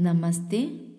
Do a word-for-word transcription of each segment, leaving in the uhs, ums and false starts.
नमस्ते।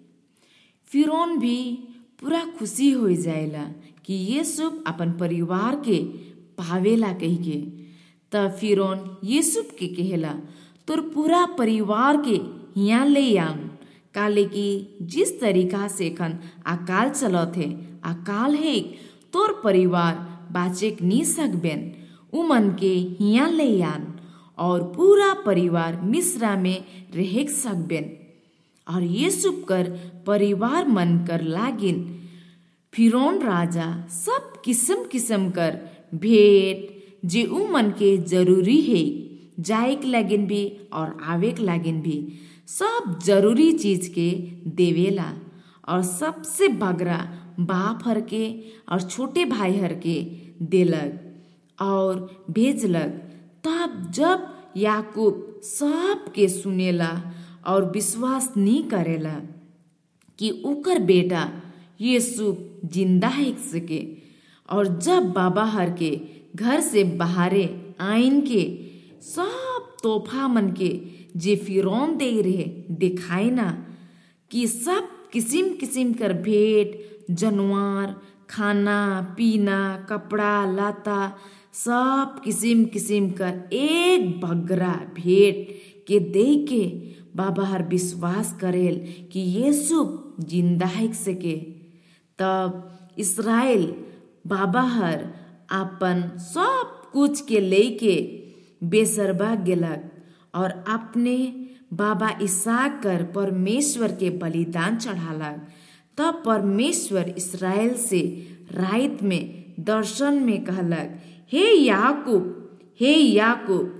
फिरौन भी पूरा खुशी हो जाएला कि यूसुफ अपन परिवार के पावेला कही के। तब फिरौन यूसुफ के कहेला तोर पूरा परिवार के यहाँ ले आन, काले कि जिस तरीका से खन अकाल चलत है अकाल है तोर परिवार बाचे नी सकबेन, उ मन के यहाँ ले आन और पूरा परिवार मिस्र में रह सकबेन। और यूसुफ कर परिवार मन कर लागिन फिरौन राजा सब किस्म किस्म कर भेंट जे उ मन के जरूरी है जाए के लागिन भी और आवे के लागिन भी सब जरूरी चीज के देवेला। और सबसे बगरा बाप हर के और छोटे भाई हर के देलक और भेजलक। तब जब याकूब सब के सुनेला और विश्वास नहीं करेला कि उकर बेटा यूसुफ जिंदा है सके। और जब बाबा हर के घर से बाहरे आइन के सब तोहफा मन के जे फिरौन दे रहे दिखाई ना कि सब किसिम किसिम कर भेंट जानवर खाना पीना कपड़ा लता सब किसिम किसिम कर एक बगरा भेंट के दे के बाबा हर विश्वास करेल कि यूसुफ जिंदा है सके। तब इस्राएल बाबा हर अपन सब कुछ के लेके बेसरबा गेलक और अपने बाबा इसहाक कर परमेश्वर के बलिदान चढ़ालक। तब परमेश्वर इस्राएल से रात में दर्शन में कहलक, हे याकूब हे याकूब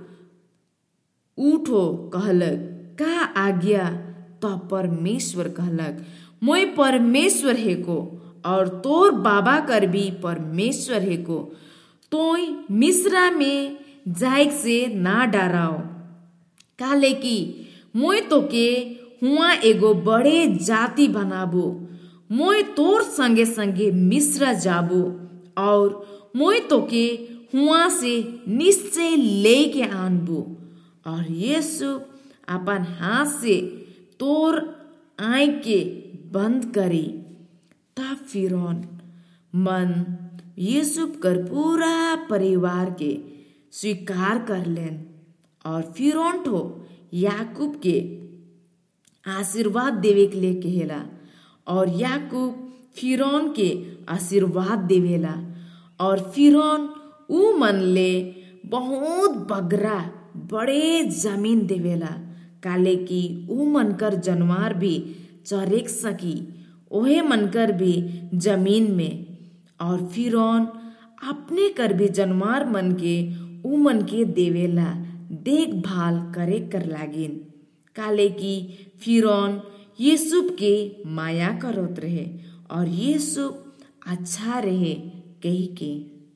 उठो। कहलक का आज्ञा? तो परमेश्वर कहलक, मोय परमेश्वर है को और तोर बाबा कर भी परमेश्वर है को, तोय मिस्र में जाए से ना डराओ, काले कि मोय तो के हुआ एगो बड़े जाति बनाबो, मोय तोर संगे संगे मिस्र जाबो और मोय तो के हुआ से निश्चय ले के आनबो। और यूसुफ अपन हाथ से तोर आँख के बंद करी। तब फिरौन मन यूसुफ कर पूरा परिवार के स्वीकार कर लेन और फिरौन ठो याकूब के आशीर्वाद देवे के लिए कहेला और याकूब फिरौन के आशीर्वाद देवेला। और फिरौन उ मन ले बहुत बगरा बड़े जमीन देवेला, काले कि उ मनकर जानवर भी चरेक सकी ओहे मनकर भी जमीन में। और फिरौन अपने कर भी जानवर मन के उ मन के देवेला देखभाल करे कर लागिन, काले कि फिरौन यूसुफ के माया करत रहे और यूसुफ अच्छा रहे कही के।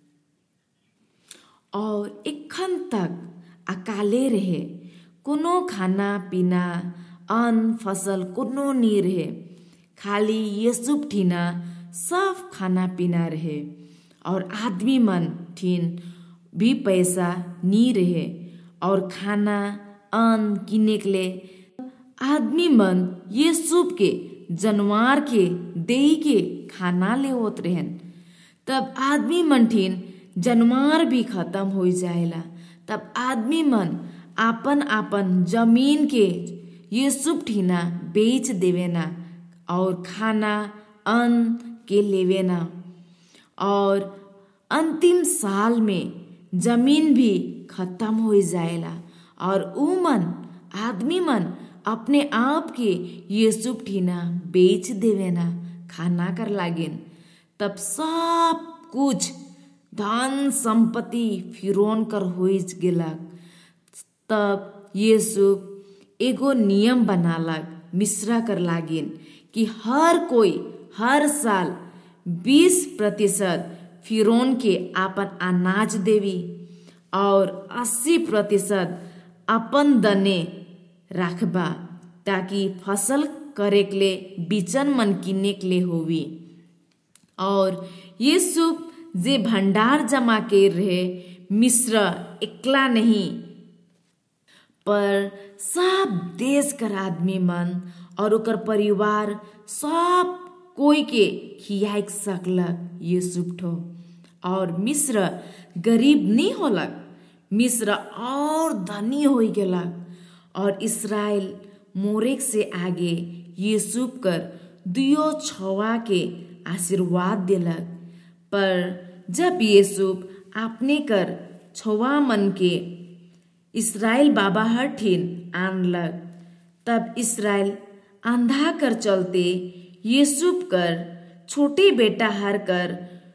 और एखन तक अकाले रहे, कोनो खाना पीना अन्न फसल कोनो नी रहे, खाली यूसुफ ठीना सब खाना पीना रहे। और आदमी मन ठीन भी पैसा नी रहे और खाना अन्न किने के लिए आदमी मन यूसुफ के जानवर के दे के खाना ले होत रहन। तब आदमी मन ठीन जानवर भी खत्म हो जाएला। तब आदमी मन आपन आपन जमीन के यूसुफ ठीना बेच देवेना और खाना अन्न के लेवेना। और अंतिम साल में जमीन भी खत्म हो जाएला और उ मन आदमी मन अपने आप के यूसुफ ठीना बेच देवेना खाना कर लागिन। तब सब कुछ धन संपत्ति फिरौन कर होई गेलक। तब यूसुफ एगो नियम बनालक मिस्र कर लागिन कि हर कोई हर साल बीस प्रतिशत फिरौन के अपन अनाज देवी और अस्सी प्रतिशत अपन दने रखबा, ताकि फसल करे के लिए बिचन मन किने के लिए होवी। और यूसुफ जे भंडार जमा के रहे मिस्र एकला नहीं पर सब देश कर आदमी मन और ओकर परिवार सब कोई के खियाक सकलक यूसुफ ठो। और मिस्र गरीब नहीं होलक, मिस्र और धनी हो गेलक। और इस्राएल मोरेक से आगे यूसुफ कर दुयो छवा के आशीर्वाद दिलक। पर जब यूसुफ अपने कर छवा मन के इस्राएल बाबा हठिन आनलक, तब इस्राएल अंधा कर चलते यूसुफ कर छोटे बेटा हर कर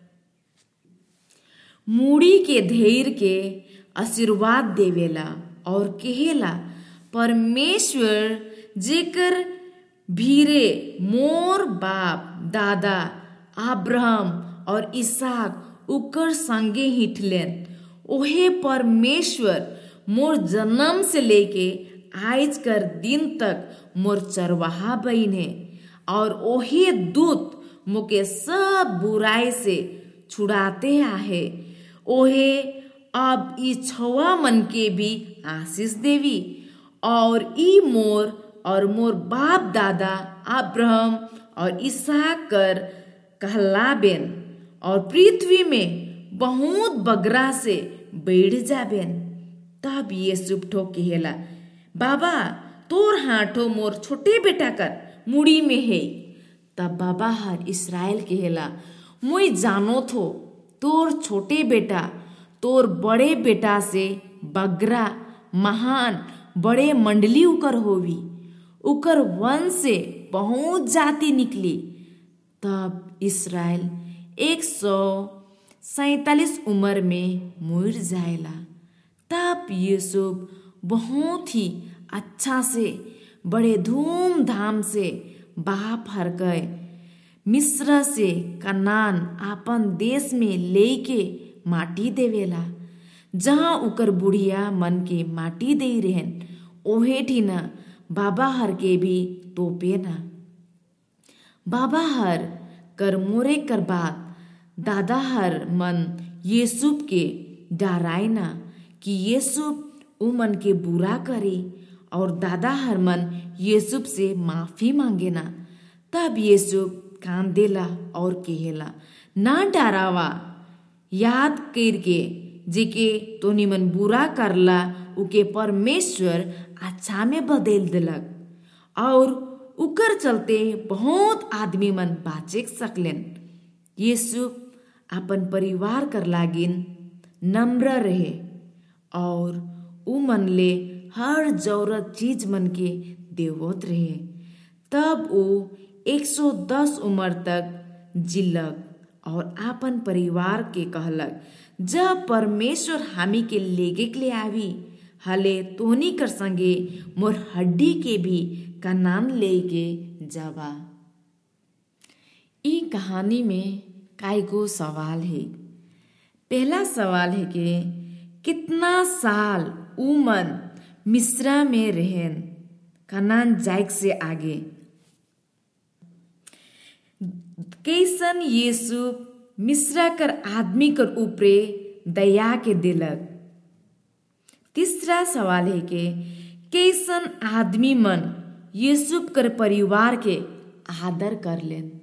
मूड़ी के धैर्य के आशीर्वाद देवेला और कहेला, परमेश्वर जेकर भीरे मोर बाप दादा अब्राहम और इसहाक उकर संगे हिठलेन, ओहे परमेश्वर मोर जन्म से लेके आज कर दिन तक मोर चरवाहा बहिने। और ओहे दूत मोके सब बुराई से छुड़ाते आहे। ओहे अब ई छवा मन के भी आशीष देवी। और ई मोर और मोर बाप दादा अब्राहम और इसहाक कर कहलाबेन और पृथ्वी में बहुत बगरा से बढ़ जाबेन। तब यूसुफ ठो कहेला, बाबा तोर हाथो मोर छोटे बेटा कर मुड़ी में है। तब बाबा हर इस्राएल कहेला, मुई जानो थो तोर छोटे बेटा तोर बड़े बेटा से बगरा महान बड़े मंडली उकर होवी, उकर वंश से बहुत जाति निकली। तब इस्राएल एक सौ सैतालीस उम्र में मुड़ जाएला। तब यूसुफ बहुत ही अच्छा से बड़े धूमधाम से बाप हर गए मिस्र से कनान आपन देश में लेके माटी देवेला, जहाँ उकर बुढ़िया मन के माटी दे रहन ओहे ठीना बाबा हर के भी तोपे ना। बाबा हर कर मोरे कर बाद दादा हर मन यूसुफ के डराए ना कि यूसुफ उ मन के बुरा करे, और दादा हर मन यूसुफ से माफी मांगे ना। तब यूसुफ कांदेला और कहेला, ना डरावा, याद करके जेके तोनी मन बुरा करला उके परमेश्वर अच्छा में बदल दिलक। और उकर चलते बहुत आदमी मन बाचे सकलेन। यूसुफ अपन परिवार कर लागिन नम्र रहे और उ मन ले हर जरूरत चीज मन के देवत रहे। तब वो एक सौ दस उम्र तक जिलक और आपन परिवार के कहलक, जब परमेश्वर हामी के लेगे के लिए आवी, हले तोहनी कर संगे मोर हड्डी के भी कनान लेके जावा। ई कहानी में काईगो सवाल है। पहला सवाल है कि कितना साल उमन मिस्र में रहन कनान जायक से आगे। कैसन यूसुफ मिस्र कर आदमी कर ऊपरे दया के दिलक। तीसरा सवाल है कि कैसन आदमी मन यूसुफ कर परिवार के आदर कर लेन।